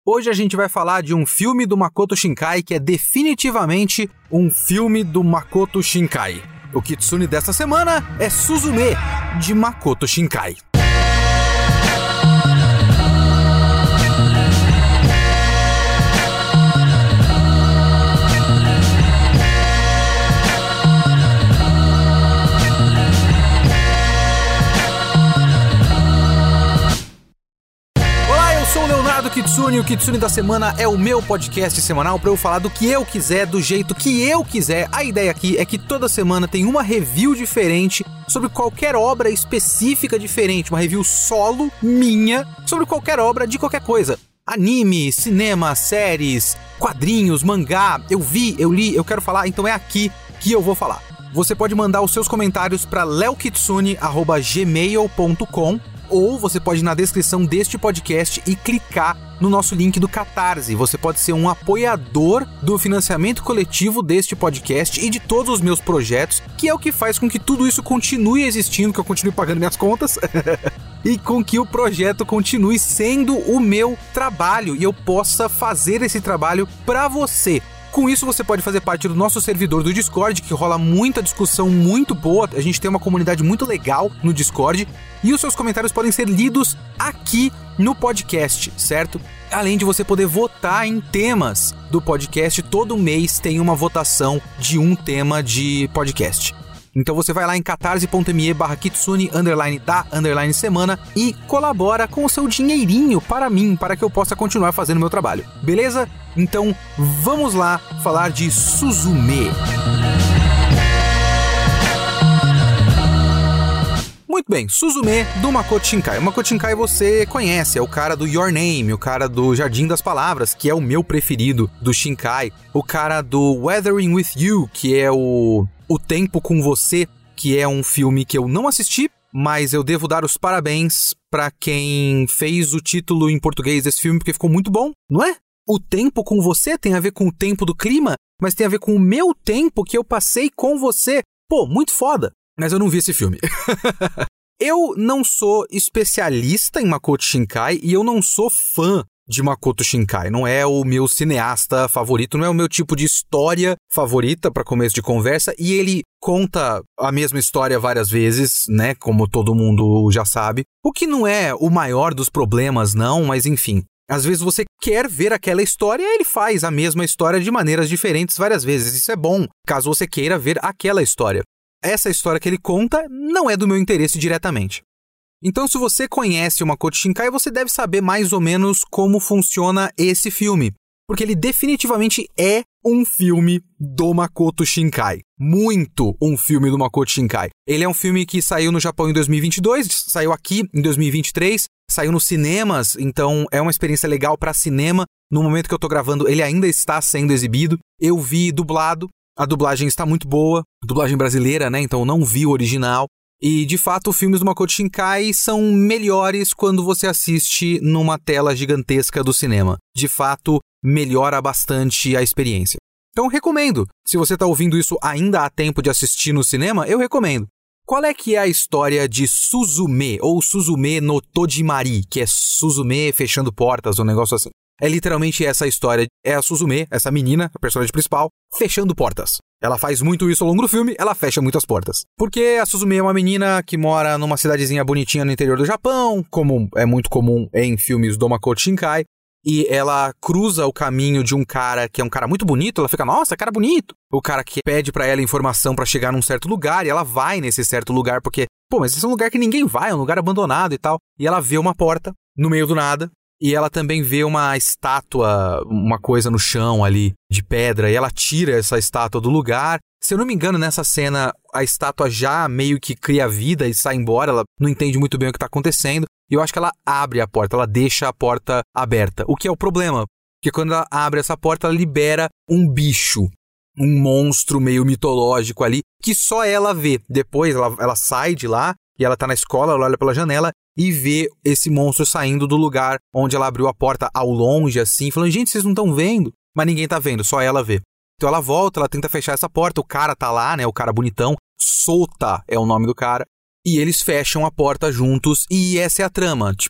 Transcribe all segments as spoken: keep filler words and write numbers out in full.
Hoje a gente vai falar de um filme do Makoto Shinkai que é definitivamente um filme do Makoto Shinkai. O Kitsune desta semana é Suzume, de Makoto Shinkai. Do Kitsune, o Kitsune da semana é o meu podcast semanal para eu falar do que eu quiser, do jeito que eu quiser. A ideia aqui é que toda semana tem uma review diferente sobre qualquer obra específica diferente, uma review solo minha sobre qualquer obra de qualquer coisa. Anime, cinema, séries, quadrinhos, mangá, eu vi, eu li, eu quero falar, então é aqui que eu vou falar. Você pode mandar os seus comentários para leokitsune arroba gmail ponto com ou você pode ir na descrição deste podcast e clicar no nosso link do Catarse. Você pode ser um apoiador do financiamento coletivo deste podcast e de todos os meus projetos, que é o que faz com que tudo isso continue existindo, que eu continue pagando minhas contas e com que o projeto continue sendo o meu trabalho e eu possa fazer esse trabalho para você. Com isso, você pode fazer parte do nosso servidor do Discord, que rola muita discussão muito boa. A gente tem uma comunidade muito legal no Discord. E os seus comentários podem ser lidos aqui no podcast, certo? Além de você poder votar em temas do podcast. Todo mês tem uma votação de um tema de podcast. Então você vai lá em catarse.me barra kitsune, underline da, underline semana e colabora com o seu dinheirinho para mim, para que eu possa continuar fazendo meu trabalho. Beleza? Então vamos lá falar de Suzume. Muito bem, Suzume do Makoto Shinkai. O Makoto Shinkai você conhece, é o cara do Your Name, o cara do Jardim das Palavras, que é o meu preferido do Shinkai, o cara do Weathering with You, que é o, o Tempo com Você, que é um filme que eu não assisti, mas eu devo dar os parabéns para quem fez o título em português desse filme, porque ficou muito bom, não é? O tempo com você tem a ver com o tempo do clima, mas tem a ver com o meu tempo que eu passei com você. Pô, muito foda. Mas eu não vi esse filme. Eu não sou especialista em Makoto Shinkai e eu não sou fã de Makoto Shinkai. Não é o meu cineasta favorito, não é o meu tipo de história favorita para começo de conversa. E ele conta a mesma história várias vezes, né? Como todo mundo já sabe. O que não é o maior dos problemas, não, mas enfim. Às vezes você quer ver aquela história e ele faz a mesma história de maneiras diferentes várias vezes. Isso é bom, caso você queira ver aquela história. Essa história que ele conta não é do meu interesse diretamente. Então, se você conhece o Makoto Shinkai, você deve saber mais ou menos como funciona esse filme. Porque ele definitivamente é um filme do Makoto Shinkai. Muito um filme do Makoto Shinkai. Ele é um filme que saiu no Japão em dois mil e vinte e dois, saiu aqui em dois mil e vinte e três, saiu nos cinemas, então é uma experiência legal para cinema. No momento que eu tô gravando, ele ainda está sendo exibido. Eu vi dublado. A dublagem está muito boa, dublagem brasileira, né? Então eu não vi o original. E, de fato, os filmes do Makoto Shinkai são melhores quando você assiste numa tela gigantesca do cinema. De fato, melhora bastante a experiência. Então, recomendo. Se você está ouvindo isso ainda há tempo de assistir no cinema, eu recomendo. Qual é que é a história de Suzume, ou Suzume no Tojimari, que é Suzume fechando portas, um negócio assim? É literalmente essa história. É a Suzume, essa menina, a personagem principal, fechando portas. Ela faz muito isso ao longo do filme, ela fecha muitas portas. Porque a Suzume é uma menina que mora numa cidadezinha bonitinha no interior do Japão, como é muito comum em filmes do Makoto Shinkai, e ela cruza o caminho de um cara que é um cara muito bonito, ela fica, nossa, cara bonito. O cara que pede pra ela informação pra chegar num certo lugar, e ela vai nesse certo lugar, porque, pô, mas esse é um lugar que ninguém vai, é um lugar abandonado e tal. E ela vê uma porta no meio do nada, e ela também vê uma estátua, uma coisa no chão ali, de pedra, e ela tira essa estátua do lugar. Se eu não me engano, nessa cena, a estátua já meio que cria vida e sai embora, ela não entende muito bem o que está acontecendo, e eu acho que ela abre a porta, ela deixa a porta aberta, o que é o problema, porque quando ela abre essa porta, ela libera um bicho, um monstro meio mitológico ali, que só ela vê. Depois ela, ela sai de lá, e ela tá na escola, ela olha pela janela, e vê esse monstro saindo do lugar onde ela abriu a porta ao longe, assim, falando, gente, vocês não estão vendo? Mas ninguém tá vendo, só ela vê. Então ela volta, ela tenta fechar essa porta, o cara tá lá, né, o cara bonitão, Sota é o nome do cara, e eles fecham a porta juntos, e essa é a trama, tipo,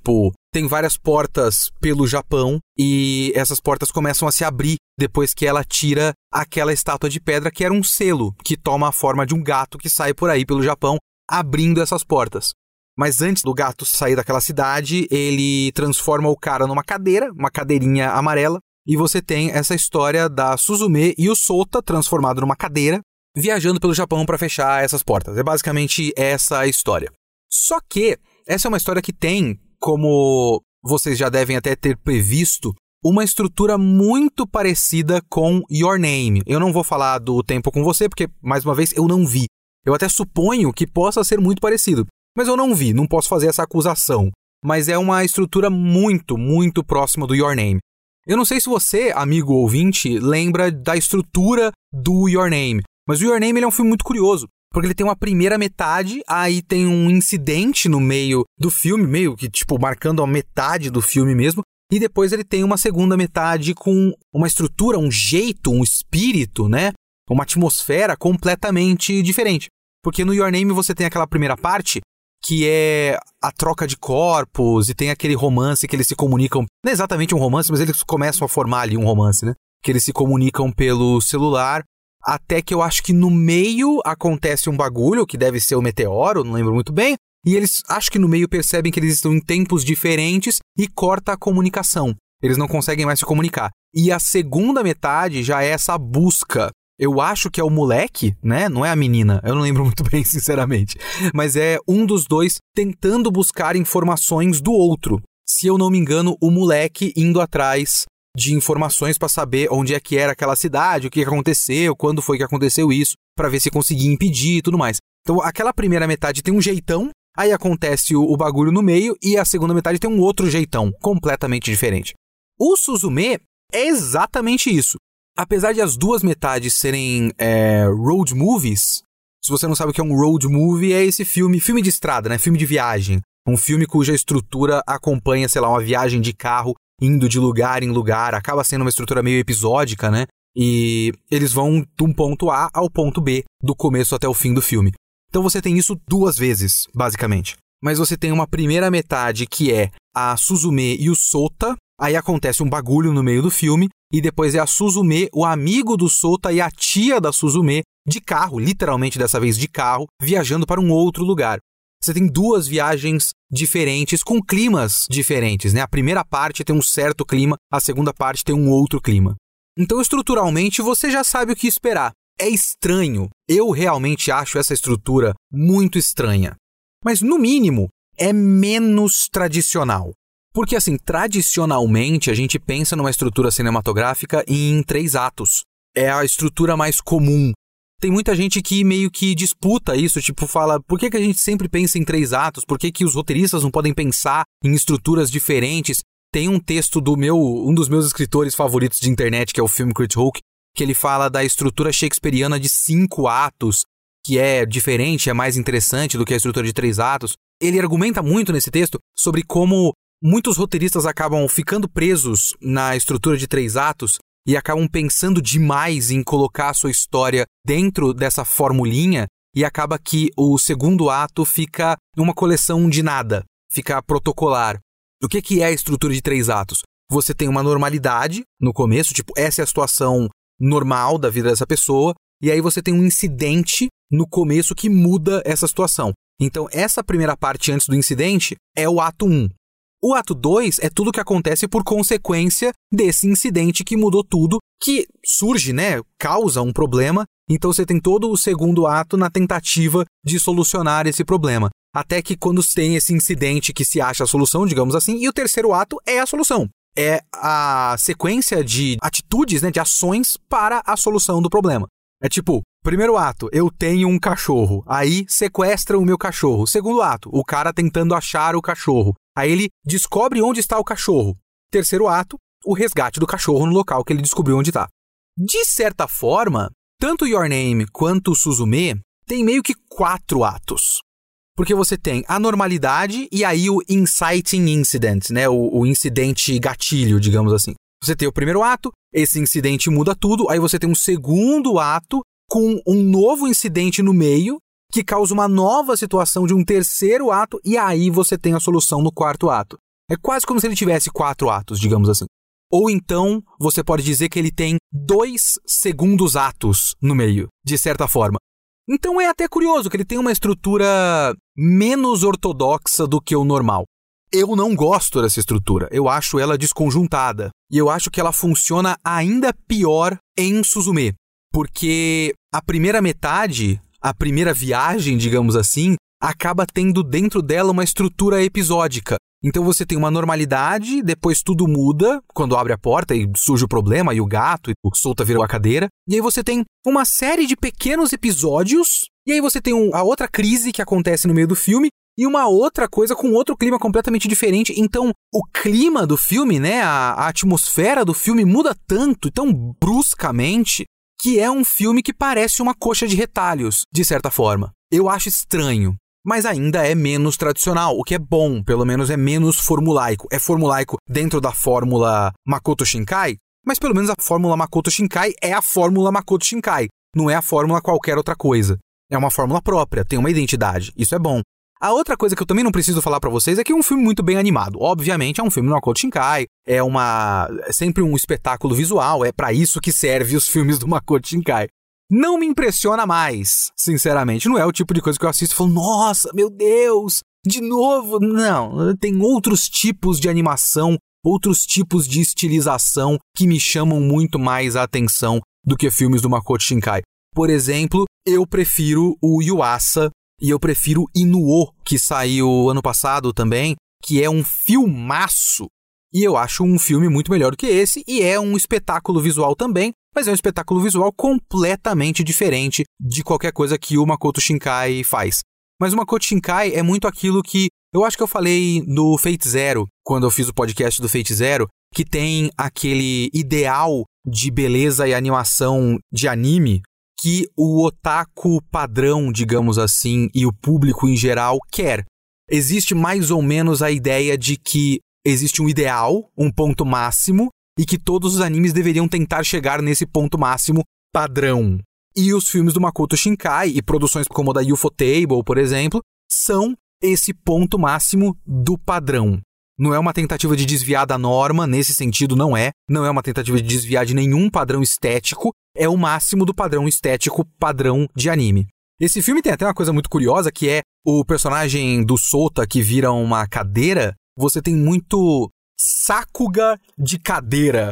tem várias portas pelo Japão e essas portas começam a se abrir depois que ela tira aquela estátua de pedra que era um selo, que toma a forma de um gato que sai por aí pelo Japão, abrindo essas portas. Mas antes do gato sair daquela cidade, ele transforma o cara numa cadeira, uma cadeirinha amarela, e você tem essa história da Suzume e o Sota transformado numa cadeira, viajando pelo Japão para fechar essas portas. É basicamente essa a história. Só que essa é uma história que tem, como vocês já devem até ter previsto, uma estrutura muito parecida com Your Name. Eu não vou falar do Tempo com Você, porque, mais uma vez, eu não vi. Eu até suponho que possa ser muito parecido, mas eu não vi, não posso fazer essa acusação. Mas é uma estrutura muito, muito próxima do Your Name. Eu não sei se você, amigo ouvinte, lembra da estrutura do Your Name, mas o Your Name ele é um filme muito curioso, porque ele tem uma primeira metade, aí tem um incidente no meio do filme, meio que, tipo, marcando a metade do filme mesmo, e depois ele tem uma segunda metade com uma estrutura, um jeito, um espírito, né? Uma atmosfera completamente diferente. Porque no Your Name você tem aquela primeira parte, que é a troca de corpos, e tem aquele romance que eles se comunicam, não é exatamente um romance, mas eles começam a formar ali um romance, né? Que eles se comunicam pelo celular, até que eu acho que no meio acontece um bagulho, que deve ser o meteoro, não lembro muito bem, e eles, acho que no meio percebem que eles estão em tempos diferentes e corta a comunicação. Eles não conseguem mais se comunicar. E a segunda metade já é essa busca. Eu acho que é o moleque, né? Não é a menina. Eu não lembro muito bem, sinceramente. Mas é um dos dois tentando buscar informações do outro. Se eu não me engano, o moleque indo atrás de informações para saber onde é que era aquela cidade, o que aconteceu, quando foi que aconteceu isso, para ver se conseguia impedir e tudo mais. Então, aquela primeira metade tem um jeitão, aí acontece o, o bagulho no meio, e a segunda metade tem um outro jeitão, completamente diferente. O Suzume é exatamente isso. Apesar de as duas metades serem é, road movies, se você não sabe o que é um road movie, é esse filme, filme de estrada, né? Filme de viagem. Um filme cuja estrutura acompanha, sei lá, uma viagem de carro, indo de lugar em lugar, acaba sendo uma estrutura meio episódica, né? E eles vão de um ponto A ao ponto B, do começo até o fim do filme. Então você tem isso duas vezes, basicamente. Mas você tem uma primeira metade que é a Suzume e o Sota, aí acontece um bagulho no meio do filme, e depois é a Suzume, o amigo do Sota e a tia da Suzume, de carro, literalmente dessa vez de carro, viajando para um outro lugar. Você tem duas viagens diferentes, com climas diferentes, né? A primeira parte tem um certo clima, a segunda parte tem um outro clima. Então, estruturalmente, você já sabe o que esperar. É estranho. Eu realmente acho essa estrutura muito estranha. Mas, no mínimo, é menos tradicional. Porque, assim, tradicionalmente, a gente pensa numa estrutura cinematográfica em três atos. É a estrutura mais comum. Tem muita gente que meio que disputa isso, tipo, fala, por que que a gente sempre pensa em três atos? Por que que os roteiristas não podem pensar em estruturas diferentes? Tem um texto do meu, um dos meus escritores favoritos de internet, que é o Film Crit Hulk, que ele fala da estrutura shakespeariana de cinco atos, que é diferente, é mais interessante do que a estrutura de três atos. Ele argumenta muito nesse texto sobre como muitos roteiristas acabam ficando presos na estrutura de três atos e acabam pensando demais em colocar a sua história dentro dessa formulinha, e acaba que o segundo ato fica uma coleção de nada, fica protocolar. O que que é a estrutura de três atos? Você tem uma normalidade no começo, tipo, essa é a situação normal da vida dessa pessoa, e aí você tem um incidente no começo que muda essa situação. Então, essa primeira parte antes do incidente é o ato um. O ato dois é tudo que acontece por consequência desse incidente que mudou tudo, que surge, né, causa um problema, então você tem todo o segundo ato na tentativa de solucionar esse problema. Até que quando tem esse incidente que se acha a solução, digamos assim, e o terceiro ato é a solução. É a sequência de atitudes, né, de ações para a solução do problema. É tipo, primeiro ato, eu tenho um cachorro, aí sequestram o meu cachorro. Segundo ato, o cara tentando achar o cachorro. Aí ele descobre onde está o cachorro. Terceiro ato, o resgate do cachorro no local que ele descobriu onde está. De certa forma, tanto Your Name quanto Suzume tem meio que quatro atos. Porque você tem a normalidade e aí o inciting incident, né? O, o incidente gatilho, digamos assim. Você tem o primeiro ato, esse incidente muda tudo, aí você tem um segundo ato com um novo incidente no meio, que causa uma nova situação de um terceiro ato, e aí você tem a solução no quarto ato. É quase como se ele tivesse quatro atos, digamos assim. Ou então, você pode dizer que ele tem dois segundos atos no meio, de certa forma. Então é até curioso que ele tem uma estrutura menos ortodoxa do que o normal. Eu não gosto dessa estrutura, eu acho ela desconjuntada. E eu acho que ela funciona ainda pior em Suzume. Porque a primeira metade, a primeira viagem, digamos assim, acaba tendo dentro dela uma estrutura episódica. Então você tem uma normalidade, depois tudo muda, quando abre a porta e surge o problema, e o gato, e o Sota virou a cadeira. E aí você tem uma série de pequenos episódios, e aí você tem um, a outra crise que acontece no meio do filme, e uma outra coisa com outro clima completamente diferente. Então o clima do filme, né, a, a atmosfera do filme muda tanto, tão bruscamente, que é um filme que parece uma coxa de retalhos, de certa forma. Eu acho estranho. Mas ainda é menos tradicional, o que é bom, pelo menos é menos formulaico. É formulaico dentro da fórmula Makoto Shinkai, mas pelo menos a fórmula Makoto Shinkai é a fórmula Makoto Shinkai, não é a fórmula qualquer outra coisa. É uma fórmula própria, tem uma identidade, isso é bom. A outra coisa que eu também não preciso falar pra vocês é que é um filme muito bem animado. Obviamente é um filme do Makoto Shinkai, é uma é sempre um espetáculo visual, é pra isso que serve os filmes do Makoto Shinkai. Não me impressiona mais, sinceramente. Não é o tipo de coisa que eu assisto e falo, nossa, meu Deus, de novo. Não, tem outros tipos de animação, outros tipos de estilização que me chamam muito mais a atenção do que filmes do Makoto Shinkai. Por exemplo, eu prefiro o Yuasa e eu prefiro Inuo, que saiu ano passado também, que é um filmaço. E eu acho um filme muito melhor do que esse, e é um espetáculo visual também, mas é um espetáculo visual completamente diferente de qualquer coisa que o Makoto Shinkai faz. Mas o Makoto Shinkai é muito aquilo que eu acho que eu falei no Fate Zero, quando eu fiz o podcast do Fate Zero, que tem aquele ideal de beleza e animação de anime que o otaku padrão, digamos assim, e o público em geral quer. Existe mais ou menos a ideia de que existe um ideal, um ponto máximo, e que todos os animes deveriam tentar chegar nesse ponto máximo padrão. E os filmes do Makoto Shinkai e produções como a da Ufotable, por exemplo, são esse ponto máximo do padrão. Não é uma tentativa de desviar da norma, nesse sentido não é. Não é uma tentativa de desviar de nenhum padrão estético, é o máximo do padrão estético padrão de anime. Esse filme tem até uma coisa muito curiosa, que é o personagem do Sota que vira uma cadeira. Você tem muito Sakuga de cadeira.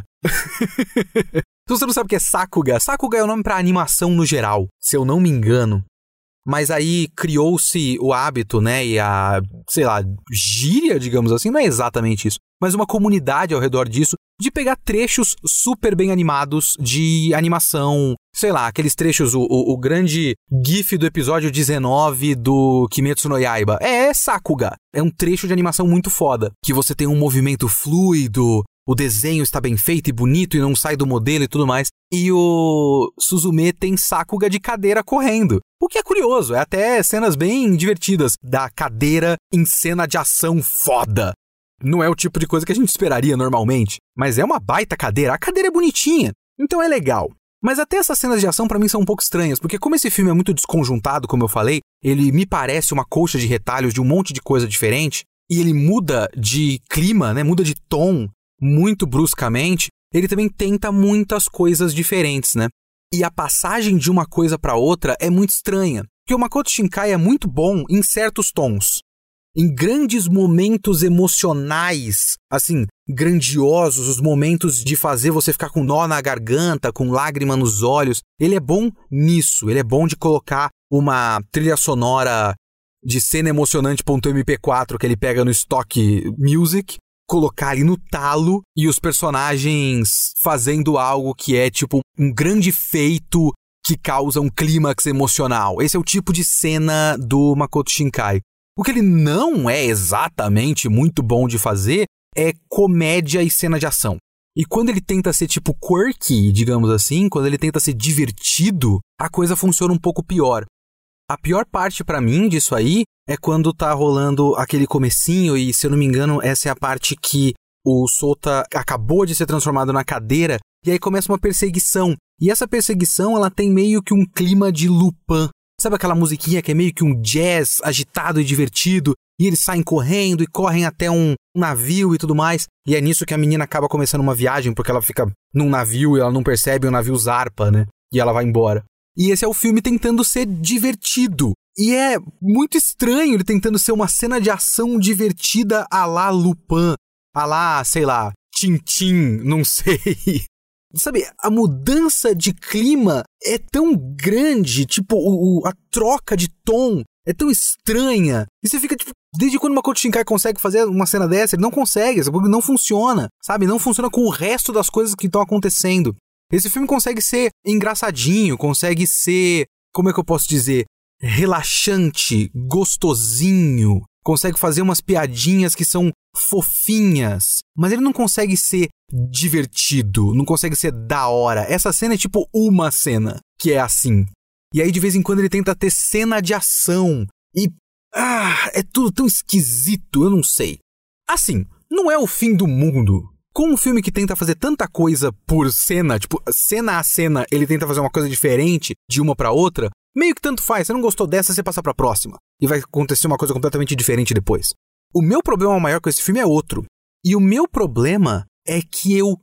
Se você não sabe o que é Sakuga, Sakuga é o nome para animação no geral, se eu não me engano. Mas aí criou-se o hábito, né, e a, sei lá, gíria, digamos assim, não é exatamente isso, mas uma comunidade ao redor disso, de pegar trechos super bem animados de animação, sei lá, aqueles trechos, o, o, o grande gif do episódio dezenove do Kimetsu no Yaiba, é Sakuga, é um trecho de animação muito foda, que você tem um movimento fluido, o desenho está bem feito e bonito e não sai do modelo e tudo mais, e o Suzume tem Sakuga de cadeira correndo. O que é curioso, é até cenas bem divertidas da cadeira em cena de ação foda. Não é o tipo de coisa que a gente esperaria normalmente, mas é uma baita cadeira, a cadeira é bonitinha, então é legal. Mas até essas cenas de ação pra mim são um pouco estranhas, porque como esse filme é muito desconjuntado, como eu falei, ele me parece uma colcha de retalhos de um monte de coisa diferente, e ele muda de clima, né, muda de tom muito bruscamente, ele também tenta muitas coisas diferentes, né? E a passagem de uma coisa para outra é muito estranha, porque o Makoto Shinkai é muito bom em certos tons. Em grandes momentos emocionais, assim, grandiosos, os momentos de fazer você ficar com nó na garganta, com lágrima nos olhos, ele é bom nisso, ele é bom de colocar uma trilha sonora de cena emocionante ponto M P quatro que ele pega no Stock Music, colocar ali no talo e os personagens fazendo algo que é tipo um grande feito que causa um clímax emocional. Esse é o tipo de cena do Makoto Shinkai. O que ele não é exatamente muito bom de fazer é comédia e cena de ação. E quando ele tenta ser tipo quirky, digamos assim, quando ele tenta ser divertido, a coisa funciona um pouco pior. A pior parte pra mim disso aí é quando tá rolando aquele comecinho e, se eu não me engano, essa é a parte que o Sota acabou de ser transformado na cadeira e aí começa uma perseguição. E essa perseguição, ela tem meio que um clima de Lupin. Sabe aquela musiquinha que é meio que um jazz agitado e divertido? e eles saem correndo e correm até um navio e tudo mais. E é nisso que a menina acaba começando uma viagem, porque ela fica num navio e ela não percebe, o navio zarpa, né? E ela vai embora. E esse é o filme tentando ser divertido. E é muito estranho ele tentando ser uma cena de ação divertida à la Lupin, à la, sei lá, Tintin, não sei. Sabe, a mudança de clima é tão grande, tipo, o, o, a troca de tom é tão estranha. E você fica, tipo, desde quando o Makoto Shinkai consegue fazer uma cena dessa? Ele não consegue, porque não funciona, sabe? Não funciona com o resto das coisas que estão acontecendo. Esse filme consegue ser engraçadinho, consegue ser, como é que eu posso dizer? Relaxante, gostosinho, consegue fazer umas piadinhas que são fofinhas, mas ele não consegue ser divertido, não consegue ser da hora. Essa cena é tipo uma cena que é assim. E aí de vez em quando ele tenta ter cena de ação e ah, é tudo tão esquisito, eu não sei. Assim, não é o fim do mundo. Com um filme que tenta fazer tanta coisa por cena, tipo, cena a cena, ele tenta fazer uma coisa diferente de uma pra outra, meio que tanto faz. Você não gostou dessa, você passa pra próxima. E vai acontecer uma coisa completamente diferente depois. O meu problema maior com esse filme é outro. E o meu problema é que eu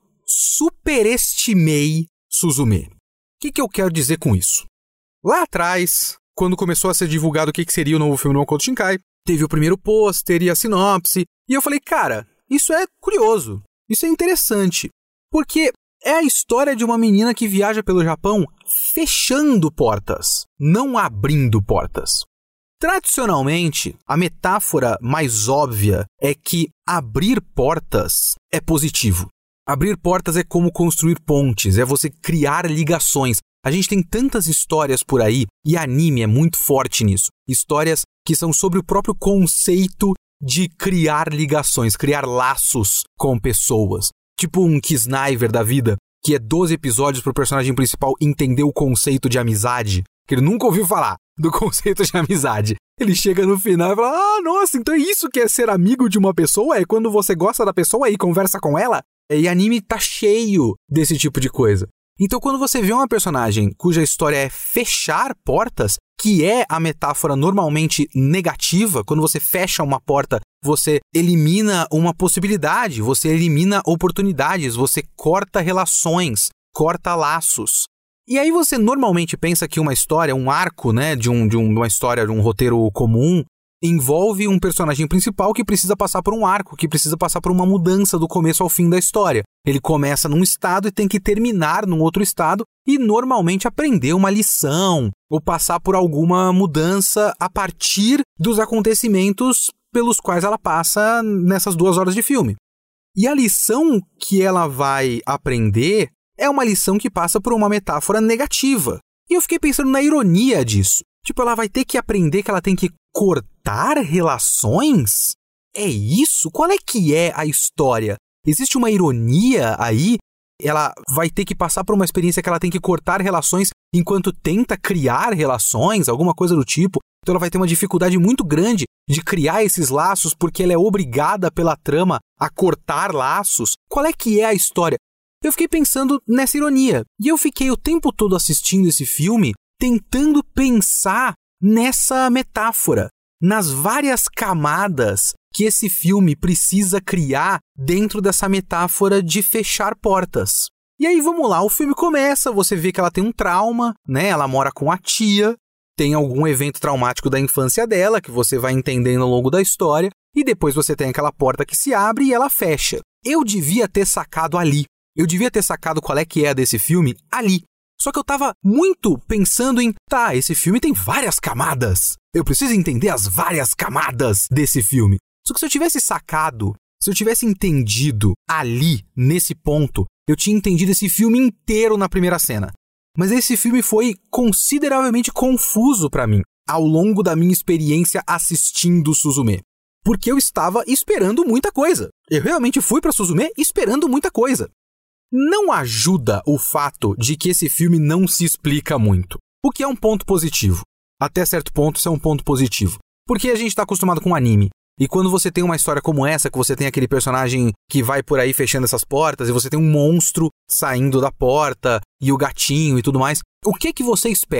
superestimei Suzume. O que, que eu quero dizer com isso? Lá atrás, quando começou a ser divulgado o que, que seria o novo filme do Makoto Shinkai, teve o primeiro pôster e a sinopse, e eu falei, cara, isso é curioso. Isso é interessante, porque é a história de uma menina que viaja pelo Japão fechando portas, não abrindo portas. Tradicionalmente, a metáfora mais óbvia é que abrir portas é positivo. Abrir portas é como construir pontes, é você criar ligações. A gente tem tantas histórias por aí, e anime é muito forte nisso. Histórias que são sobre o próprio conceito de criar ligações, criar laços com pessoas. Tipo um Kisniver da vida, que é doze episódios para o personagem principal entender o conceito de amizade, que ele nunca ouviu falar do conceito de amizade. Ele chega no final e fala, ah, nossa, então é isso que é ser amigo de uma pessoa? É quando você gosta da pessoa e conversa com ela? E anime tá cheio desse tipo de coisa. Então quando você vê uma personagem cuja história é fechar portas, que é a metáfora normalmente negativa, quando você fecha uma porta, você elimina uma possibilidade, você elimina oportunidades, você corta relações, corta laços. E aí você normalmente pensa que uma história, um arco, né, de, um, de, um, de uma história, de um roteiro comum, envolve um personagem principal que precisa passar por um arco, que precisa passar por uma mudança do começo ao fim da história. Ele começa num estado e tem que terminar num outro estado e normalmente aprender uma lição ou passar por alguma mudança a partir dos acontecimentos pelos quais ela passa nessas duas horas de filme. E a lição que ela vai aprender é uma lição que passa por uma metáfora negativa. E eu fiquei pensando na ironia disso. Tipo, ela vai ter que aprender que ela tem que cortar relações? É isso? Qual é que é a história? Existe uma ironia aí? Ela vai ter que passar por uma experiência que ela tem que cortar relações enquanto tenta criar relações? Alguma coisa do tipo? Então ela vai ter uma dificuldade muito grande de criar esses laços porque ela é obrigada pela trama a cortar laços? Qual é que é a história? Eu fiquei pensando nessa ironia. E eu fiquei o tempo todo assistindo esse filme tentando pensar nessa metáfora, nas várias camadas que esse filme precisa criar dentro dessa metáfora de fechar portas. E aí vamos lá, o filme começa, você vê que ela tem um trauma, né? Ela mora com a tia, tem algum evento traumático da infância dela que você vai entendendo ao longo da história, e depois você tem aquela porta que se abre e ela fecha. Eu devia ter sacado ali. Eu devia ter sacado qual é que é desse filme ali. Só que eu tava muito pensando em, tá, esse filme tem várias camadas. Eu preciso entender as várias camadas desse filme. Só que se eu tivesse sacado, se eu tivesse entendido ali, nesse ponto, eu tinha entendido esse filme inteiro na primeira cena. Mas esse filme foi consideravelmente confuso pra mim, ao longo da minha experiência assistindo Suzume. Porque eu estava esperando muita coisa. Eu realmente fui pra Suzume esperando muita coisa. Não ajuda o fato de que esse filme não se explica muito, o que é um ponto positivo. Até certo ponto, isso é um ponto positivo. Porque a gente está acostumado com anime. E quando você tem uma história como essa, que você tem aquele personagem que vai por aí fechando essas portas, e você tem um monstro saindo da porta, e o gatinho e tudo mais, o que que você espera?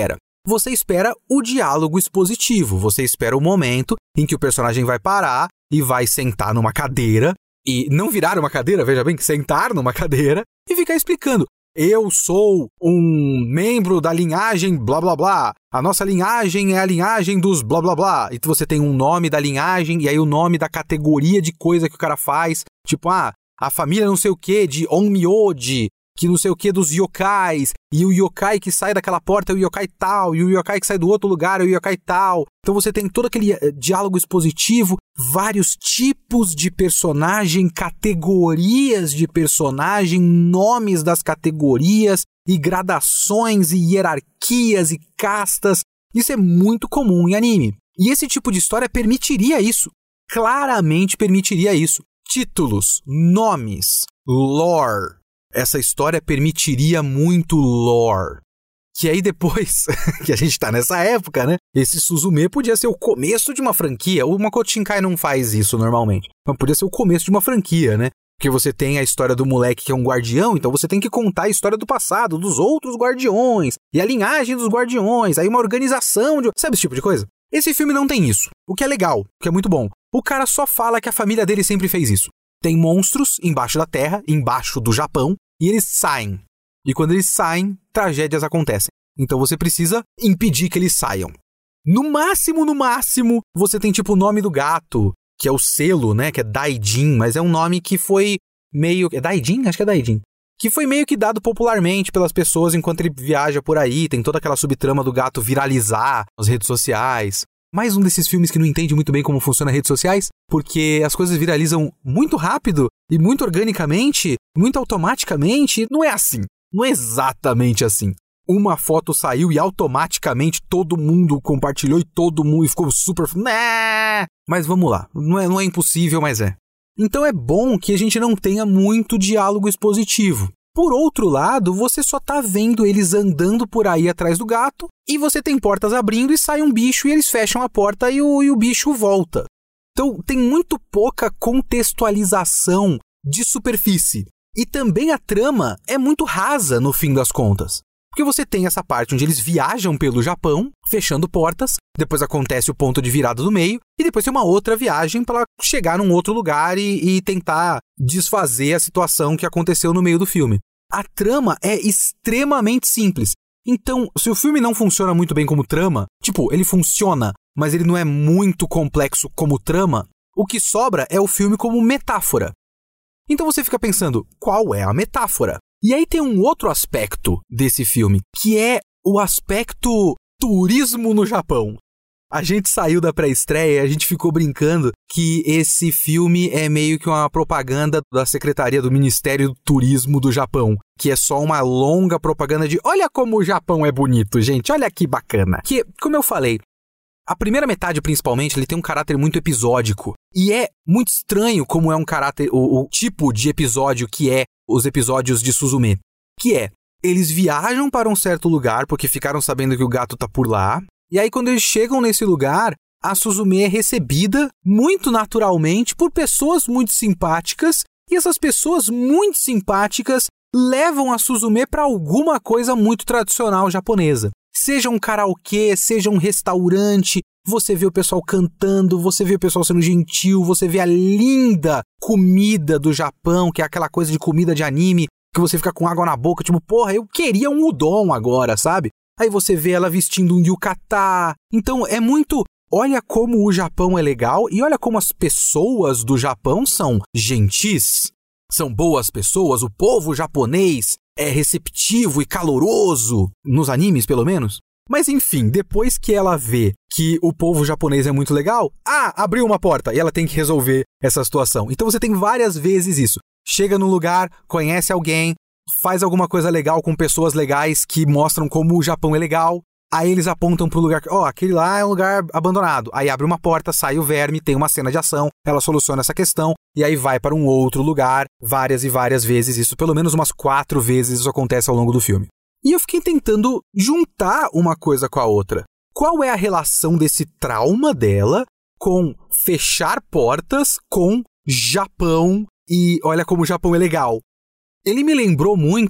você espera o diálogo expositivo, você espera o momento em que o personagem vai parar e vai sentar numa cadeira, e não virar uma cadeira, veja bem, sentar numa cadeira e ficar explicando. Eu sou um membro da linhagem blá blá blá, a nossa linhagem é a linhagem dos blá blá blá, e você tem um nome da linhagem e aí o nome da categoria de coisa que o cara faz, tipo, ah, a família não sei o que de Onmyoji, que não sei o que dos yokais, e o yokai que sai daquela porta é o yokai tal, e o yokai que sai do outro lugar é o yokai tal. Então você tem todo aquele uh, diálogo expositivo, vários tipos de personagem, categorias de personagem, nomes das categorias, e gradações, e hierarquias, e castas. Isso é muito comum em anime. E esse tipo de história permitiria isso. Claramente permitiria isso. Títulos, nomes, lore. Essa história permitiria muito lore. Que aí depois, que a gente tá nessa época, né? Esse Suzume podia ser o começo de uma franquia. O Makoto Shinkai não faz isso normalmente. Mas podia ser o começo de uma franquia, né? Porque você tem a história do moleque que é um guardião, então você tem que contar a história do passado, dos outros guardiões. E a linhagem dos guardiões. Aí uma organização de... Sabe esse tipo de coisa? Esse filme não tem isso. O que é legal, o que é muito bom. O cara só fala que a família dele sempre fez isso. Tem monstros embaixo da terra, embaixo do Japão, e eles saem. E quando eles saem, tragédias acontecem. Então você precisa impedir que eles saiam. No máximo, no máximo, você tem tipo o nome do gato, que é o selo, né? Que é Daijin, mas é um nome que foi meio... É Daijin? Acho que é Daijin. Que foi meio que dado popularmente pelas pessoas enquanto ele viaja por aí. Tem toda aquela subtrama do gato viralizar nas redes sociais. Mais um desses filmes que não entende muito bem como funciona as redes sociais, porque as coisas viralizam muito rápido e muito organicamente, muito automaticamente. Não é assim. Não é exatamente assim. Uma foto saiu e automaticamente todo mundo compartilhou e todo mundo ficou super... Né? Mas vamos lá. Não é, não é impossível, mas é. Então é bom que a gente não tenha muito diálogo expositivo. Por outro lado, você só tá vendo eles andando por aí atrás do gato e você tem portas abrindo e sai um bicho e eles fecham a porta e o, e o bicho volta. Então tem muito pouca contextualização de superfície. E também a trama é muito rasa no fim das contas. Porque você tem essa parte onde eles viajam pelo Japão, fechando portas, depois acontece o ponto de virada do meio, e depois tem uma outra viagem para chegar num outro lugar e, e tentar desfazer a situação que aconteceu no meio do filme. A trama é extremamente simples. Então, se o filme não funciona muito bem como trama, tipo, ele funciona, mas ele não é muito complexo como trama, o que sobra é o filme como metáfora. Então você fica pensando, qual é a metáfora? E aí tem um outro aspecto desse filme, que é o aspecto turismo no Japão. A gente saiu da pré-estreia e a gente ficou brincando que esse filme é meio que uma propaganda da Secretaria do Ministério do Turismo do Japão, que é só uma longa propaganda de olha como o Japão é bonito, gente, olha que bacana. Que, como eu falei, a primeira metade, principalmente, ele tem um caráter muito episódico. E é muito estranho como é um caráter, o, o tipo de episódio que é os episódios de Suzume. Que é, eles viajam para um certo lugar porque ficaram sabendo que o gato tá por lá. E aí, quando eles chegam nesse lugar, a Suzume é recebida muito naturalmente por pessoas muito simpáticas. E essas pessoas muito simpáticas levam a Suzume para alguma coisa muito tradicional japonesa. Seja um karaokê, seja um restaurante, você vê o pessoal cantando, você vê o pessoal sendo gentil, você vê a linda comida do Japão, que é aquela coisa de comida de anime, que você fica com água na boca, tipo, porra, eu queria um udon agora, sabe? Aí você vê ela vestindo um yukata. Então é muito... Olha como o Japão é legal e olha como as pessoas do Japão são gentis, são boas pessoas, o povo japonês é receptivo e caloroso, nos animes pelo menos. Mas enfim, depois que ela vê que o povo japonês é muito legal, ah, abriu uma porta e ela tem que resolver essa situação. Então você tem várias vezes isso. Chega num lugar, conhece alguém, faz alguma coisa legal com pessoas legais que mostram como o Japão é legal. Aí eles apontam pro lugar, ó, oh, aquele lá é um lugar abandonado. Aí abre uma porta, sai o verme, tem uma cena de ação, ela soluciona essa questão, e aí vai para um outro lugar, várias e várias vezes, isso pelo menos umas quatro vezes isso acontece ao longo do filme. E eu fiquei tentando juntar uma coisa com a outra. Qual é a relação desse trauma dela com fechar portas com Japão e olha como o Japão é legal? Ele me lembrou muito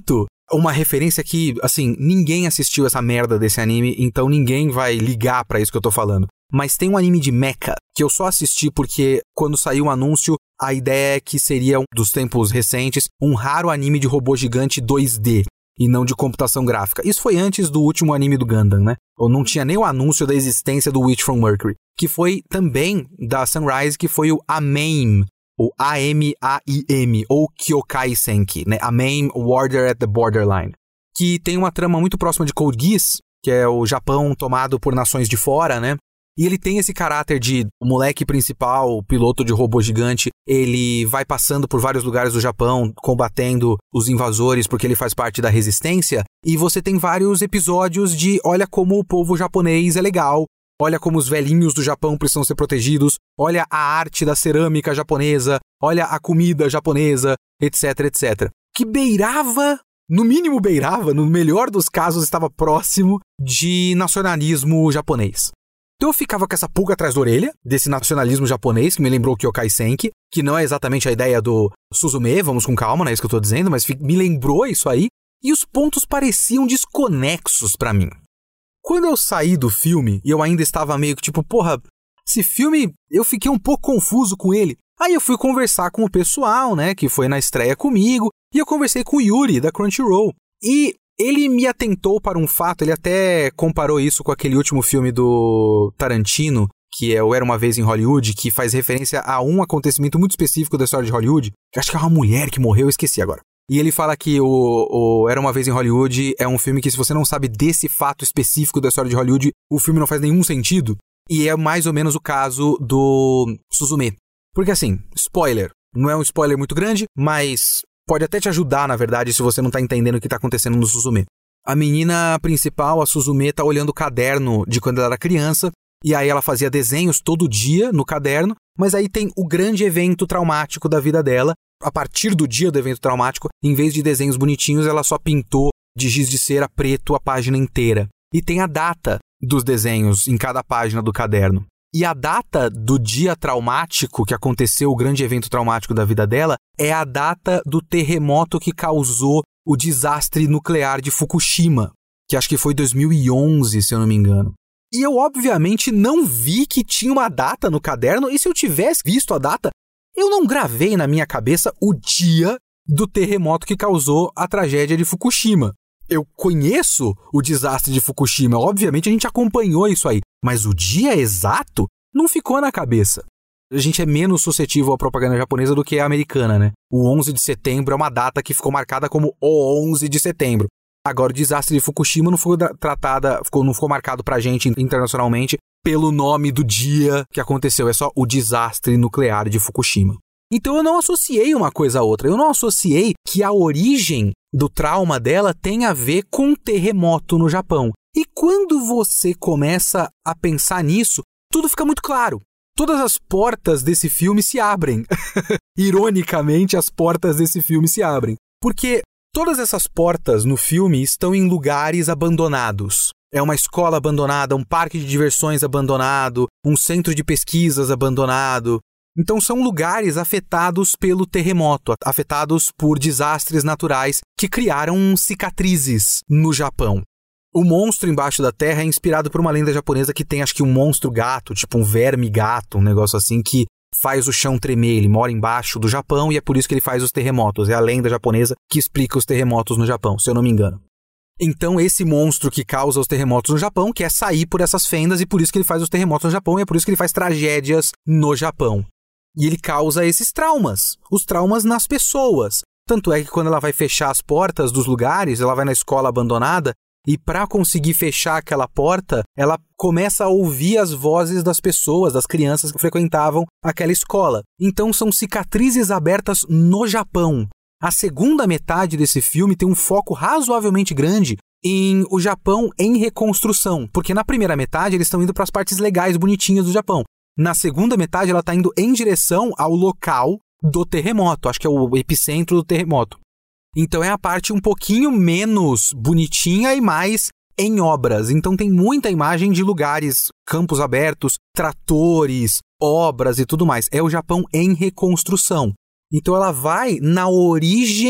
uma referência que, assim, ninguém assistiu essa merda desse anime, então ninguém vai ligar pra isso que eu tô falando. Mas tem um anime de mecha que eu só assisti porque quando saiu o anúncio, a ideia é que seria, dos tempos recentes, um raro anime de robô gigante dois D e não de computação gráfica. Isso foi antes do último anime do Gundam, né? Ou não tinha nem o anúncio da existência do Witch from Mercury, que foi também da Sunrise, que foi o AMAIM, o A M A I M, ou Kyokai Senki, né? AMAIM, Warder at the Borderline, que tem uma trama muito próxima de Code Geass, que é o Japão tomado por nações de fora, né? E ele tem esse caráter de o moleque principal, o piloto de robô gigante, ele vai passando por vários lugares do Japão, combatendo os invasores porque ele faz parte da resistência, e você tem vários episódios de olha como o povo japonês é legal, olha como os velhinhos do Japão precisam ser protegidos, olha a arte da cerâmica japonesa, olha a comida japonesa, etc, etcétera. Que beirava, no mínimo beirava, no melhor dos casos estava próximo de nacionalismo japonês. Então eu ficava com essa pulga atrás da orelha, desse nacionalismo japonês, que me lembrou o Kyokai Senki, que não é exatamente a ideia do Suzume, vamos com calma, não é isso que eu tô dizendo, mas me lembrou isso aí, e os pontos pareciam desconexos pra mim. Quando eu saí do filme, e eu ainda estava meio que tipo, porra, esse filme, eu fiquei um pouco confuso com ele. Aí eu fui conversar com o pessoal, né, que foi na estreia comigo, e eu conversei com o Yuri, da Crunchyroll, e ele me atentou para um fato, ele até comparou isso com aquele último filme do Tarantino, que é o Era Uma Vez em Hollywood, que faz referência a um acontecimento muito específico da história de Hollywood, que acho que é uma mulher que morreu, eu esqueci agora. E ele fala que o, o Era Uma Vez em Hollywood é um filme que, se você não sabe desse fato específico da história de Hollywood, o filme não faz nenhum sentido. E é mais ou menos o caso do Suzume. Porque assim, spoiler, não é um spoiler muito grande, mas pode até te ajudar, na verdade, se você não tá entendendo o que tá acontecendo no Suzume. A menina principal, a Suzume, tá olhando o caderno de quando ela era criança, e aí ela fazia desenhos todo dia no caderno, mas aí tem o grande evento traumático da vida dela. A partir do dia do evento traumático, em vez de desenhos bonitinhos, ela só pintou de giz de cera preto a página inteira. E tem a data dos desenhos em cada página do caderno. E a data do dia traumático que aconteceu, o grande evento traumático da vida dela, é a data do terremoto que causou o desastre nuclear de Fukushima, que acho que foi dois mil e onze, se eu não me engano. E eu, obviamente, não vi que tinha uma data no caderno, e se eu tivesse visto a data, eu não gravei na minha cabeça o dia do terremoto que causou a tragédia de Fukushima. Eu conheço o desastre de Fukushima, obviamente a gente acompanhou isso aí, mas o dia exato não ficou na cabeça. A gente é menos suscetível à propaganda japonesa do que a americana, né? O onze de setembro é uma data que ficou marcada como o onze de setembro. Agora, o desastre de Fukushima não foi tratada, ficou, não ficou marcado pra gente internacionalmente pelo nome do dia que aconteceu, é só o desastre nuclear de Fukushima. Então eu não associei uma coisa a outra, eu não associei que a origem do trauma dela tem a ver com um terremoto no Japão. E quando você começa a pensar nisso, tudo fica muito claro. Todas as portas desse filme se abrem. Ironicamente, as portas desse filme se abrem. Porque todas essas portas no filme estão em lugares abandonados. É uma escola abandonada, um parque de diversões abandonado, um centro de pesquisas abandonado. Então são lugares afetados pelo terremoto, afetados por desastres naturais que criaram cicatrizes no Japão. O monstro embaixo da terra é inspirado por uma lenda japonesa que tem, acho que um monstro gato, tipo um verme gato, um negócio assim, que faz o chão tremer. Ele mora embaixo do Japão e é por isso que ele faz os terremotos. É a lenda japonesa que explica os terremotos no Japão, se eu não me engano. Então esse monstro que causa os terremotos no Japão quer sair por essas fendas e por isso que ele faz os terremotos no Japão e é por isso que ele faz tragédias no Japão. E ele causa esses traumas, os traumas nas pessoas. Tanto é que quando ela vai fechar as portas dos lugares, ela vai na escola abandonada e para conseguir fechar aquela porta, ela começa a ouvir as vozes das pessoas, das crianças que frequentavam aquela escola. Então são cicatrizes abertas no Japão. A segunda metade desse filme tem um foco razoavelmente grande em o Japão em reconstrução, porque na primeira metade eles estão indo para as partes legais, bonitinhas do Japão. Na segunda metade, ela está indo em direção ao local do terremoto. Acho que é o epicentro do terremoto. Então é a parte um pouquinho menos bonitinha e mais em obras. Então tem muita imagem de lugares, campos abertos, tratores, obras e tudo mais. É o Japão em reconstrução. Então ela vai na origem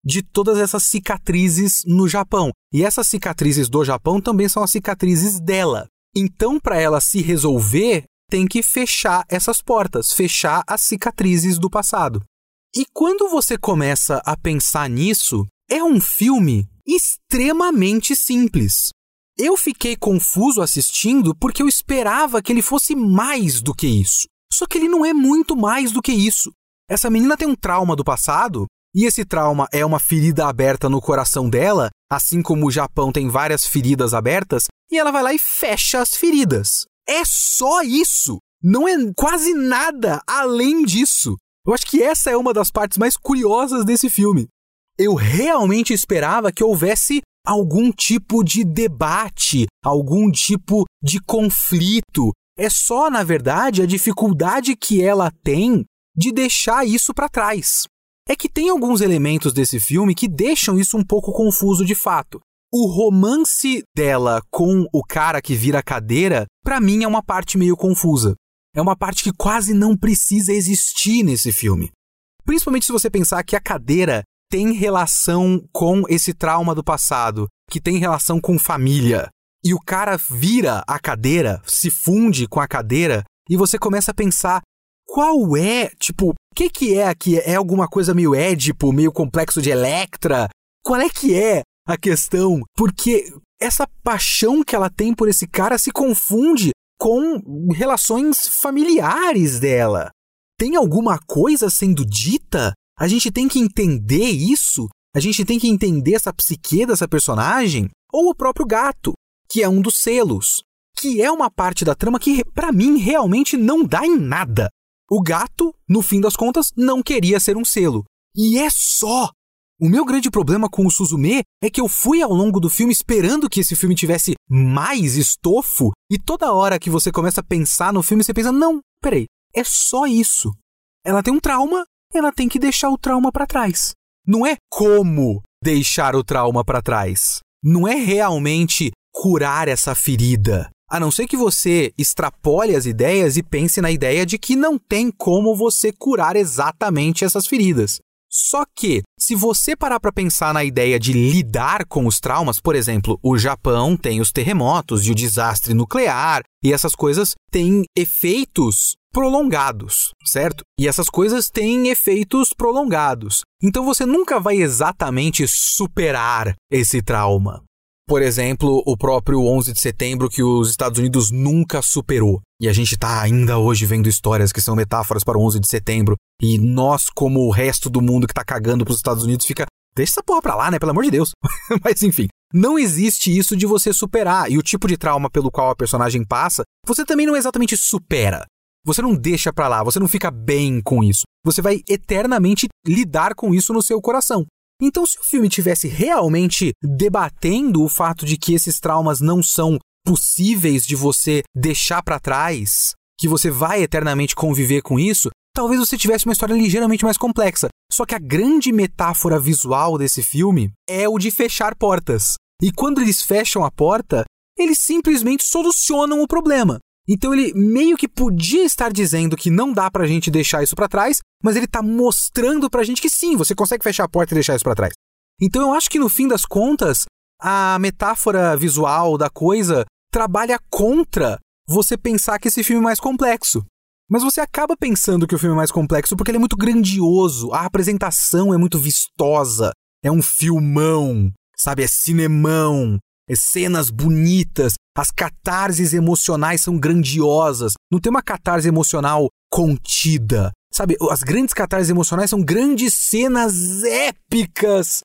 de todas essas cicatrizes no Japão. E essas cicatrizes do Japão também são as cicatrizes dela. Então, para ela se resolver, tem que fechar essas portas, fechar as cicatrizes do passado. E quando você começa a pensar nisso, é um filme extremamente simples. Eu fiquei confuso assistindo porque eu esperava que ele fosse mais do que isso. Só que ele não é muito mais do que isso. Essa menina tem um trauma do passado, e esse trauma é uma ferida aberta no coração dela, assim como o Japão tem várias feridas abertas, e ela vai lá e fecha as feridas. É só isso. Não é quase nada além disso. Eu acho que essa é uma das partes mais curiosas desse filme. Eu realmente esperava que houvesse algum tipo de debate, algum tipo de conflito. É só, na verdade, a dificuldade que ela tem de deixar isso para trás. É que tem alguns elementos desse filme que deixam isso um pouco confuso de fato. O romance dela com o cara que vira cadeira, para mim, é uma parte meio confusa. É uma parte que quase não precisa existir nesse filme. Principalmente se você pensar que a cadeira tem relação com esse trauma do passado, que tem relação com família. E o cara vira a cadeira, se funde com a cadeira, e você começa a pensar qual é, tipo, o que que é aqui? É alguma coisa meio Édipo, meio complexo de Electra? Qual é que é a questão? Porque essa paixão que ela tem por esse cara se confunde com relações familiares dela. Tem alguma coisa sendo dita? A gente tem que entender isso? A gente tem que entender essa psique dessa personagem? Ou o próprio gato, que é um dos selos, que é uma parte da trama que, pra mim, realmente não dá em nada. O gato, no fim das contas, não queria ser um selo. E é só. O meu grande problema com o Suzume é que eu fui ao longo do filme esperando que esse filme tivesse mais estofo, e toda hora que você começa a pensar no filme, você pensa, não, peraí, é só isso. Ela tem um trauma, ela tem que deixar o trauma pra trás. Não é como deixar o trauma pra trás. Não é realmente curar essa ferida. A não ser que você extrapole as ideias e pense na ideia de que não tem como você curar exatamente essas feridas. Só que, se você parar para pensar na ideia de lidar com os traumas, por exemplo, o Japão tem os terremotos e o desastre nuclear, e essas coisas têm efeitos prolongados, certo? E essas coisas têm efeitos prolongados. Então você nunca vai exatamente superar esse trauma. Por exemplo, o próprio onze de setembro que os Estados Unidos nunca superou. E a gente está ainda hoje vendo histórias que são metáforas para o onze de setembro. E nós, como o resto do mundo que está cagando para os Estados Unidos, fica... Deixa essa porra pra lá, né? Pelo amor de Deus. Mas enfim, não existe isso de você superar. E o tipo de trauma pelo qual a personagem passa, você também não exatamente supera. Você não deixa pra lá, você não fica bem com isso. Você vai eternamente lidar com isso no seu coração. Então, se o filme tivesse realmente debatendo o fato de que esses traumas não são possíveis de você deixar pra trás, que você vai eternamente conviver com isso, talvez você tivesse uma história ligeiramente mais complexa. Só que a grande metáfora visual desse filme é o de fechar portas. E quando eles fecham a porta, eles simplesmente solucionam o problema. Então ele meio que podia estar dizendo que não dá pra gente deixar isso pra trás, mas ele tá mostrando pra gente que sim, você consegue fechar a porta e deixar isso pra trás. Então eu acho que no fim das contas, a metáfora visual da coisa trabalha contra você pensar que esse filme é mais complexo. Mas você acaba pensando que o filme é mais complexo porque ele é muito grandioso, a apresentação é muito vistosa, é um filmão, sabe, é cinemão. Cenas bonitas, as catarses emocionais são grandiosas. Não tem uma catarse emocional contida. Sabe, as grandes catarses emocionais são grandes cenas épicas,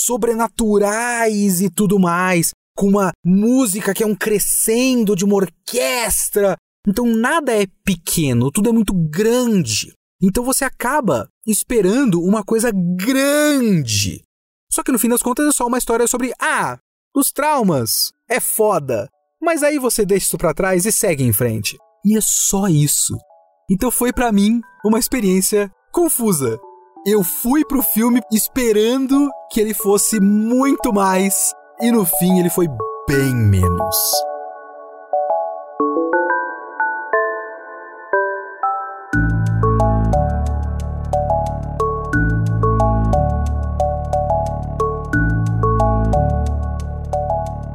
sobrenaturais e tudo mais, com uma música que é um crescendo de uma orquestra. Então nada é pequeno, tudo é muito grande. Então você acaba esperando uma coisa grande. Só que no fim das contas é só uma história sobre... Ah, os traumas, é foda. Mas aí você deixa isso pra trás e segue em frente. E é só isso. Então foi pra mim uma experiência confusa. Eu fui pro filme esperando que ele fosse muito mais. E no fim ele foi bem menos.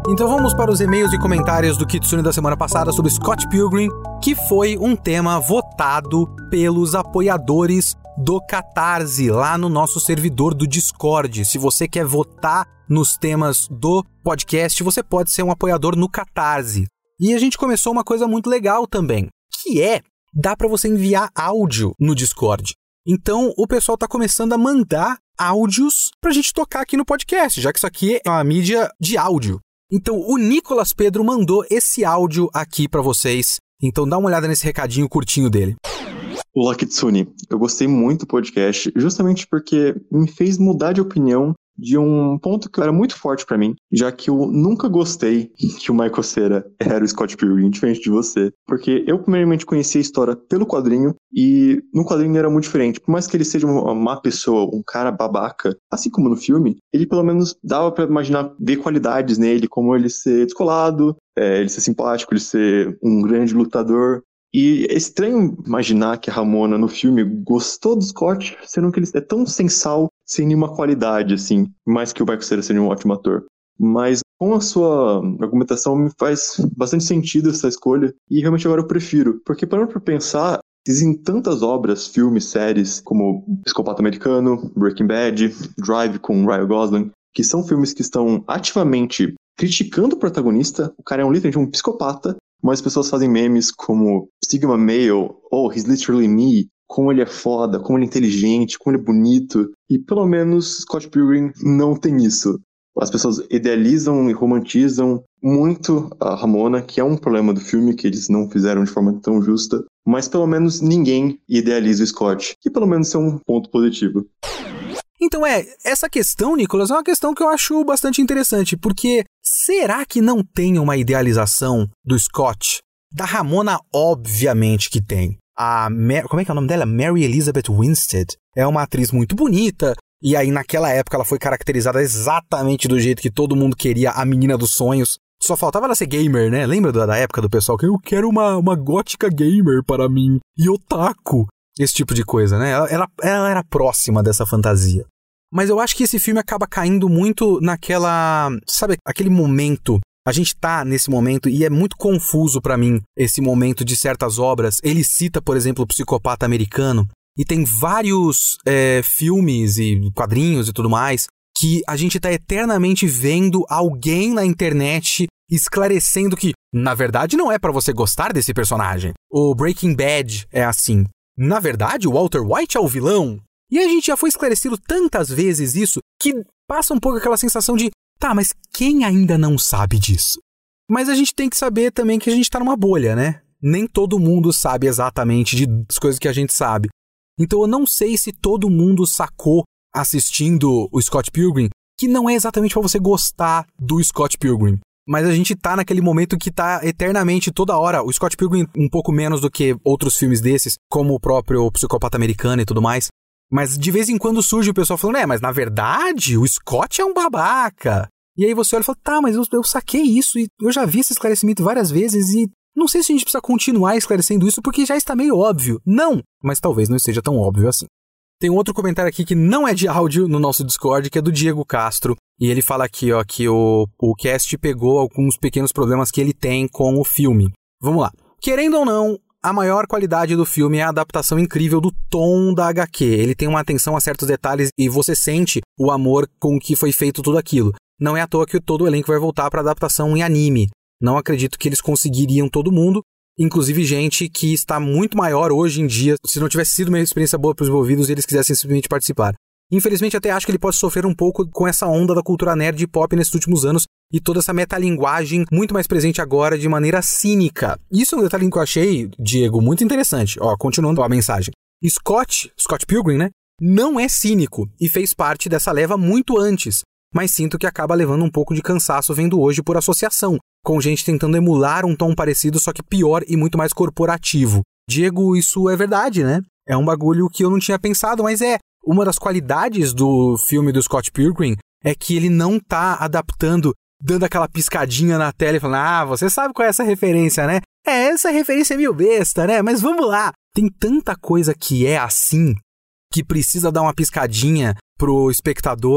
Então vamos para os e-mails e comentários do Kitsune da semana passada sobre Scott Pilgrim, que foi um tema votado pelos apoiadores do Catarse, lá no nosso servidor do Discord. Se você quer votar nos temas do podcast, você pode ser um apoiador no Catarse. E a gente começou uma coisa muito legal também, que é, dá para você enviar áudio no Discord. Então o pessoal tá começando a mandar áudios pra gente tocar aqui no podcast, já que isso aqui é uma mídia de áudio. Então, o Nicolas Pedro mandou esse áudio aqui pra vocês. Então, dá uma olhada nesse recadinho curtinho dele. Olá, Kitsune. Eu gostei muito do podcast, justamente porque me fez mudar de opinião de um ponto que era muito forte pra mim, já que eu nunca gostei que o Michael Cera era o Scott Pilgrim, diferente de você. Porque eu, primeiramente, conheci a história pelo quadrinho, e no quadrinho era muito diferente. Por mais que ele seja uma má pessoa, um cara babaca, assim como no filme, ele pelo menos dava pra imaginar, ver qualidades nele, como ele ser descolado, é, ele ser simpático, ele ser um grande lutador. E é estranho imaginar que a Ramona, no filme, gostou do Scott, sendo que ele é tão sem sal, sem nenhuma qualidade, assim, mais que o Michael Cera seja um ótimo ator. Mas com a sua argumentação me faz bastante sentido essa escolha, e realmente agora eu prefiro. Porque parando pra pensar, existem tantas obras, filmes, séries, como Psicopata Americano, Breaking Bad, Drive com Ryan Gosling, que são filmes que estão ativamente criticando o protagonista. O cara é um literalmente um psicopata, mas as pessoas fazem memes como Sigma Male, oh, he's literally me, como ele é foda, como ele é inteligente, como ele é bonito. E pelo menos Scott Pilgrim não tem isso. As pessoas idealizam e romantizam muito a Ramona, que é um problema do filme, que eles não fizeram de forma tão justa. Mas pelo menos ninguém idealiza o Scott, que pelo menos é um ponto positivo. Então é, essa questão, Nicolas, é uma questão que eu acho bastante interessante, porque será que não tem uma idealização do Scott? Da Ramona, obviamente que tem. A Mar- como é que é o nome dela? Mary Elizabeth Winstead. É uma atriz muito bonita, e aí naquela época ela foi caracterizada exatamente do jeito que todo mundo queria, a menina dos sonhos. Só faltava ela ser gamer, né? Lembra da época do pessoal que eu quero uma, uma gótica gamer para mim, e otaku? Esse tipo de coisa, né? Ela, ela, ela era próxima dessa fantasia. Mas eu acho que esse filme acaba caindo muito naquela... Sabe, aquele momento... A gente tá nesse momento e é muito confuso pra mim esse momento de certas obras. Ele cita, por exemplo, o Psicopata Americano. E tem vários é, filmes e quadrinhos e tudo mais que a gente tá eternamente vendo alguém na internet esclarecendo que, na verdade, não é pra você gostar desse personagem. O Breaking Bad é assim. Na verdade, o Walter White é o vilão. E a gente já foi esclarecido tantas vezes isso que passa um pouco aquela sensação de tá, mas quem ainda não sabe disso? Mas a gente tem que saber também que a gente tá numa bolha, né? Nem todo mundo sabe exatamente de, das coisas que a gente sabe. Então eu não sei se todo mundo sacou assistindo o Scott Pilgrim que não é exatamente pra você gostar do Scott Pilgrim. Mas a gente tá naquele momento que tá eternamente, toda hora, o Scott Pilgrim um pouco menos do que outros filmes desses, como o próprio Psicopata Americano e tudo mais. Mas de vez em quando surge o pessoal falando, é, mas na verdade o Scott é um babaca. E aí você olha e fala, tá, mas eu, eu saquei isso e eu já vi esse esclarecimento várias vezes e não sei se a gente precisa continuar esclarecendo isso porque já está meio óbvio. Não, mas talvez não esteja tão óbvio assim. Tem um outro comentário aqui que não é de áudio no nosso Discord, que é do Diego Castro. E ele fala aqui, ó, que o, o cast pegou alguns pequenos problemas que ele tem com o filme. Vamos lá. Querendo ou não, a maior qualidade do filme é a adaptação incrível do tom da agá quê. Ele tem uma atenção a certos detalhes e você sente o amor com que foi feito tudo aquilo. Não é à toa que todo o elenco vai voltar para adaptação em anime. Não acredito que eles conseguiriam todo mundo, inclusive gente que está muito maior hoje em dia. Se não tivesse sido uma experiência boa para os envolvidos e eles quisessem simplesmente participar. Infelizmente, até acho que ele pode sofrer um pouco com essa onda da cultura nerd e pop nesses últimos anos e toda essa metalinguagem muito mais presente agora de maneira cínica. Isso é um detalhe que eu achei, Diego, muito interessante. Ó, continuando a mensagem. Scott, Scott Pilgrim, né, não é cínico e fez parte dessa leva muito antes, mas sinto que acaba levando um pouco de cansaço vendo hoje por associação, com gente tentando emular um tom parecido, só que pior e muito mais corporativo. Diego, isso é verdade, né? É um bagulho que eu não tinha pensado, mas é... Uma das qualidades do filme do Scott Pilgrim é que ele não tá adaptando, dando aquela piscadinha na tela e falando, ah, você sabe qual é essa referência, né? É, essa referência é meio besta, né? Mas vamos lá. Tem tanta coisa que é assim, que precisa dar uma piscadinha pro espectador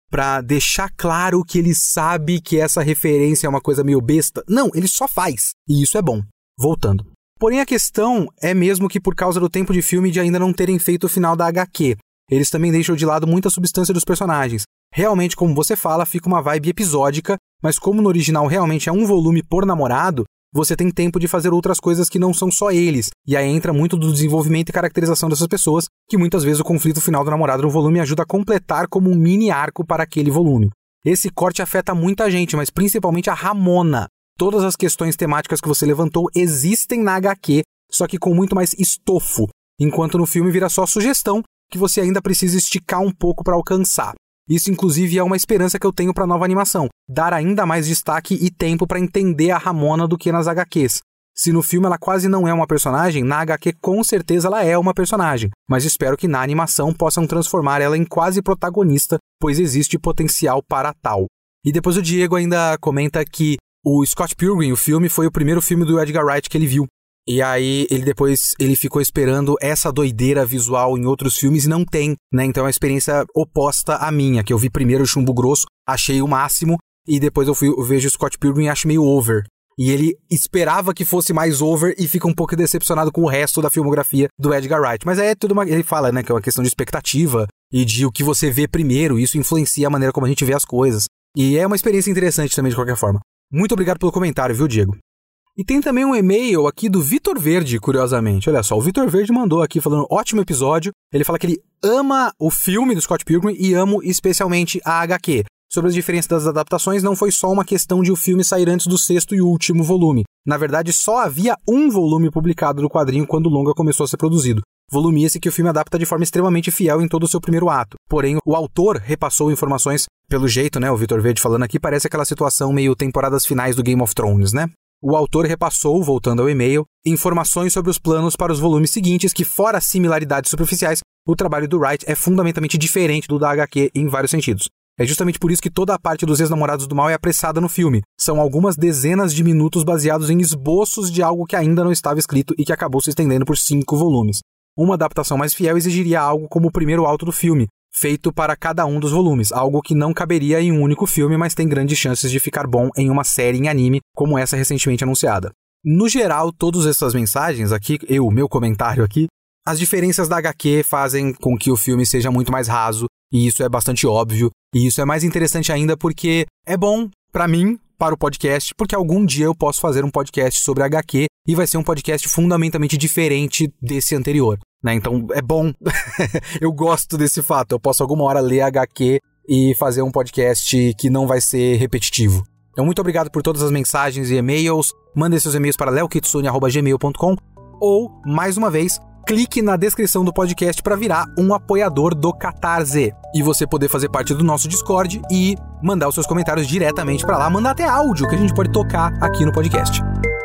pra deixar claro que ele sabe que essa referência é uma coisa meio besta. Não, ele só faz. E isso é bom. Voltando. Porém, a questão é mesmo que por causa do tempo de filme de ainda não terem feito o final da agá quê. Eles também deixam de lado muita substância dos personagens. Realmente, como você fala, fica uma vibe episódica, mas como no original realmente é um volume por namorado, você tem tempo de fazer outras coisas que não são só eles. E aí entra muito do desenvolvimento e caracterização dessas pessoas, que muitas vezes o conflito final do namorado no volume ajuda a completar como um mini arco para aquele volume. Esse corte afeta muita gente, mas principalmente a Ramona. Todas as questões temáticas que você levantou existem na agá quê, só que com muito mais estofo, enquanto no filme vira só sugestão que você ainda precisa esticar um pouco para alcançar. Isso, inclusive, é uma esperança que eu tenho para a nova animação, dar ainda mais destaque e tempo para entender a Ramona do que nas agá quês. Se no filme ela quase não é uma personagem, na agá quê com certeza ela é uma personagem, mas espero que na animação possam transformar ela em quase protagonista, pois existe potencial para tal. E depois o Diego ainda comenta que o Scott Pilgrim, o filme, foi o primeiro filme do Edgar Wright que ele viu. E aí, ele depois ele ficou esperando essa doideira visual em outros filmes e não tem, né? Então é uma experiência oposta à minha, que eu vi primeiro o Chumbo Grosso, achei o máximo, e depois eu, fui, eu vejo o Scott Pilgrim e acho meio over. E ele esperava que fosse mais over e fica um pouco decepcionado com o resto da filmografia do Edgar Wright. Mas é tudo uma... Ele fala, né, que é uma questão de expectativa e de o que você vê primeiro, isso influencia a maneira como a gente vê as coisas. E é uma experiência interessante também, de qualquer forma. Muito obrigado pelo comentário, viu, Diego? E tem também um e-mail aqui do Vitor Verde, curiosamente. Olha só, o Vitor Verde mandou aqui falando, ótimo episódio. Ele fala que ele ama o filme do Scott Pilgrim e ama especialmente a agá quê. Sobre as diferenças das adaptações, não foi só uma questão de o filme sair antes do sexto e último volume. Na verdade, só havia um volume publicado do quadrinho quando o longa começou a ser produzido. Volume esse que o filme adapta de forma extremamente fiel em todo o seu primeiro ato. Porém, o autor repassou informações, pelo jeito, né, o Vitor Verde falando aqui, parece aquela situação meio temporadas finais do Game of Thrones, né? O autor repassou, voltando ao e-mail, informações sobre os planos para os volumes seguintes que, fora similaridades superficiais, o trabalho do Wright é fundamentalmente diferente do da agá quê em vários sentidos. É justamente por isso que toda a parte dos ex-namorados do mal é apressada no filme. São algumas dezenas de minutos baseados em esboços de algo que ainda não estava escrito e que acabou se estendendo por cinco volumes. Uma adaptação mais fiel exigiria algo como o primeiro alto do filme, feito para cada um dos volumes, algo que não caberia em um único filme, mas tem grandes chances de ficar bom em uma série em anime, como essa recentemente anunciada. No geral, todas essas mensagens aqui, eu, meu comentário aqui, as diferenças da agá quê fazem com que o filme seja muito mais raso, e isso é bastante óbvio, e isso é mais interessante ainda porque é bom para mim, para o podcast, porque algum dia eu posso fazer um podcast sobre agá quê e vai ser um podcast fundamentalmente diferente desse anterior, né? Então é bom, eu gosto desse fato, eu posso alguma hora ler agá quê e fazer um podcast que não vai ser repetitivo. Então muito obrigado por todas as mensagens e e-mails, mandem seus e-mails para leokitsune arroba gmail ponto com ou, mais uma vez, clique na descrição do podcast para virar um apoiador do Catarse e você poder fazer parte do nosso Discord e mandar os seus comentários diretamente para lá, mandar até áudio que a gente pode tocar aqui no podcast.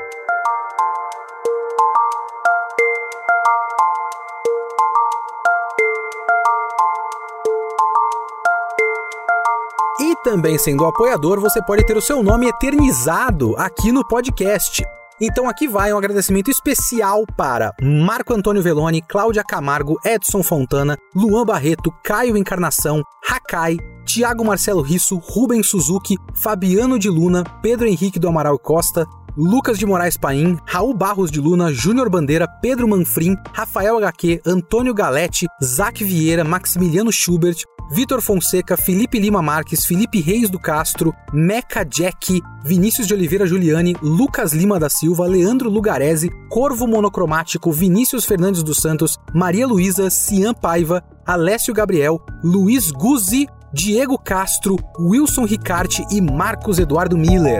E também sendo apoiador, você pode ter o seu nome eternizado aqui no podcast. Então aqui vai um agradecimento especial para Marco Antônio Veloni, Cláudia Camargo, Edson Fontana, Luan Barreto, Caio Encarnação, Hakai, Tiago Marcelo Risso, Rubens Suzuki, Fabiano de Luna, Pedro Henrique do Amaral Costa, Lucas de Moraes Paim, Raul Barros de Luna, Júnior Bandeira, Pedro Manfrim, Rafael agá quê, Antônio Galete, Zac Vieira, Maximiliano Schubert, Vitor Fonseca, Felipe Lima Marques, Felipe Reis do Castro, Meca Jack, Vinícius de Oliveira Giuliani, Lucas Lima da Silva, Leandro Lugarese, Corvo Monocromático, Vinícius Fernandes dos Santos, Maria Luísa, Cian Paiva, Alessio Gabriel, Luiz Guzzi, Diego Castro, Wilson Ricarte e Marcos Eduardo Miller.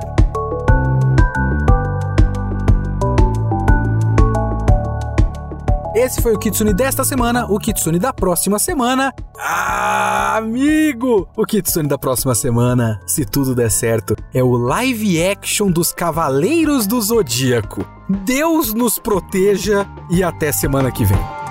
Esse foi o Kitsune desta semana, o Kitsune da próxima semana. Ah, amigo! O Kitsune da próxima semana, se tudo der certo, é o live action dos Cavaleiros do Zodíaco. Deus nos proteja e até semana que vem.